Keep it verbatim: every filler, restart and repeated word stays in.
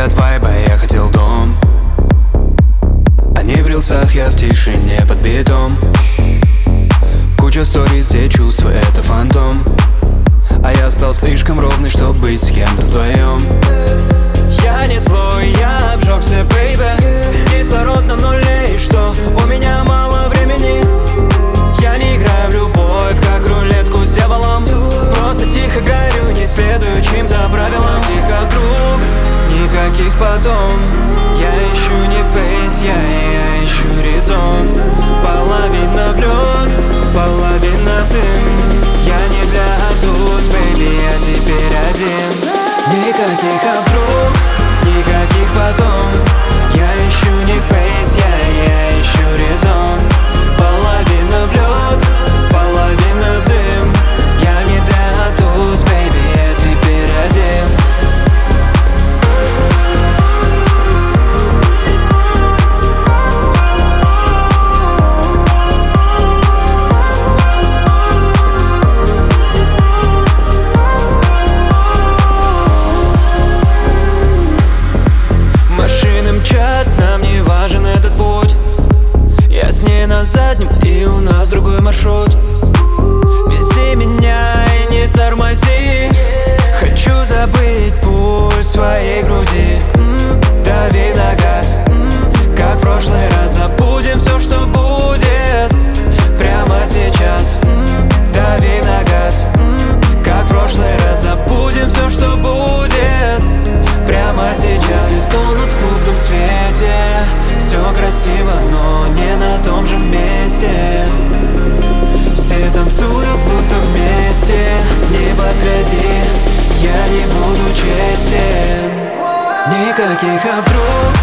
от вайба я хотел дом, а не в рилсах, я в тишине под битом. Куча сториз, где чувства — это фантом, а я стал слишком ровный, чтобы быть с кем-то вдвоем. Я не злой, я обжегся, бейбе. Кислород на нуле, и что? У меня мало времени. Я не играю в любовь, как рулетку с дьяволом. Просто тихо горю, не следую чьим-то правилам. Тихо вдруг, никаких потом. Я ищу не фейс, я, я ищу резон. Половина в лед, половина в дым. Я не для туз, бэйби, я теперь один. Никаких а вдруг, никаких потом. Я ищу не фейс, я, я ищу резон. Половина в лед, половина в дым. Я не для туз, бэйби, я теперь один. Нам не важен этот путь. Я с ней на заднем, и у нас другой маршрут. Вези меня и не тормози. Хочу забыть пульс своей груди. М-м, дави на газ, м-м, как в прошлый раз. Забудем все, что будет прямо сейчас. М-м, дави на газ, м-м, как в прошлый раз. Забудем все, что будет прямо сейчас. Мысли тонут в клубном свете. Все красиво, но не на том же месте. Все танцуют, будто вместе. Не подходи, я не буду честен. Никаких а вдруг,